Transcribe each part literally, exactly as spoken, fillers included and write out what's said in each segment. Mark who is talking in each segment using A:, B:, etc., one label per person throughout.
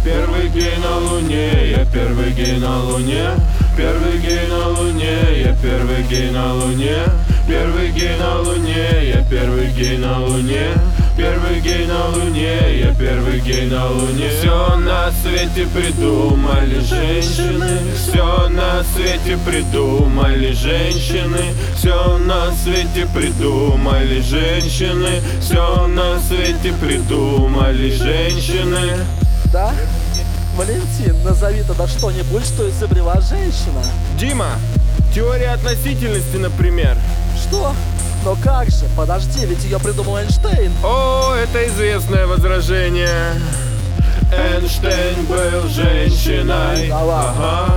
A: Первый гей на луне, я первый гей на луне. Первый гей на луне, я первый гей на луне. Первый гей на луне, я первый гей на луне. Первый гей на луне, я первый гей на луне. Все на свете придумали женщины. Все на свете придумали женщины. Все на свете придумали женщины. Все на свете придумали женщины.
B: Да? Валентин, назови тогда что-нибудь, что изобрела женщина.
A: Дима, теория относительности, например.
B: Что? Но как же? Подожди, ведь ее придумал Эйнштейн.
A: О, это известное возражение. Эйнштейн был женщиной. Ага.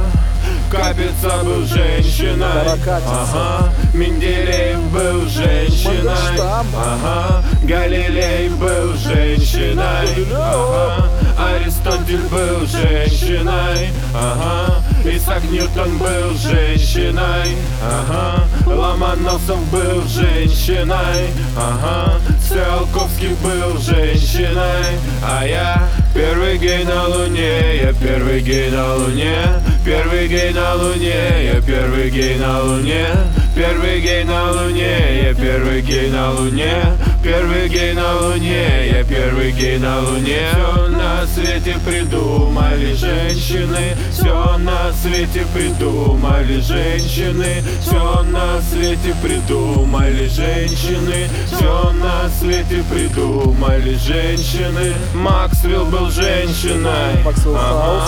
A: Капица был женщиной. Ага. Менделеев был женщиной. Ага. Галилей был женщиной. Ага. Аристотель был женщиной. Ага. Исаак Ньютон был женщиной. Ага. Ломоносов был женщиной. Ага. Циолковский был женщиной. А я первый гей на луне. Я первый гей на луне. Первый гей на луне. Я первый гей на луне. Первый гей на луне. Я первый гей на луне. Первый гей на луне. Я первый гей на луне. Все на свете придумали женщины. Все на свете придумали женщины. Все на свете придумали женщины. Все на свете придумали женщины. Максвелл был женщиной. Ага.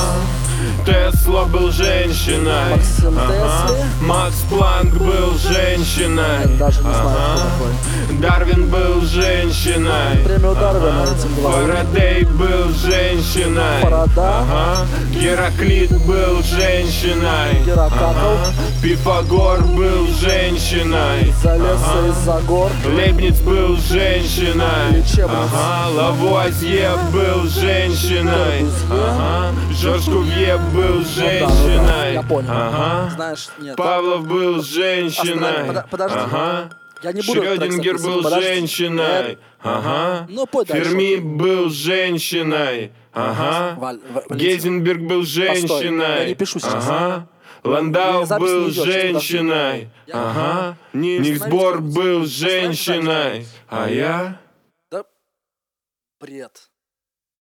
A: Тесла был женщиной. Ага. Макс Планк был женщиной.
B: Даже не знаю,
A: ага.
B: кто такой.
A: Дарвин был женщиной.
B: Премию Дарвина
A: ага.
B: этим главным.
A: Фарадей был женщиной.
B: Фарада.
A: Ага. Гераклит был женщиной.
B: Геракл.
A: Ага. Пифагор был женщиной.
B: Залез
A: ага.
B: из-за гор.
A: Лейбниц был женщиной. Ага. Лавуазье был женщиной. Ага. Жорж Кувье был женщиной.
B: Ну, да, да, я понял.
A: Ага.
B: Знаешь, нет.
A: Павлов был женщиной.
B: Останови, подожди.
A: Ага.
B: Я не буду
A: Шрёдингер был
B: подожди.
A: женщиной. Ага.
B: Ну, пой дальше.
A: Ферми был женщиной. Ага.
B: Валь, Валентин.
A: Гейзенберг был
B: Постой, я
A: женщиной.
B: не пишу сейчас.
A: Ага. Ландау
B: Запись не
A: был
B: идёт,
A: женщиной.
B: я-
A: Ага.
B: Я-
A: Никсбор
B: Остановись,
A: был
B: остановись,
A: женщиной. А я...
B: Да. Бред.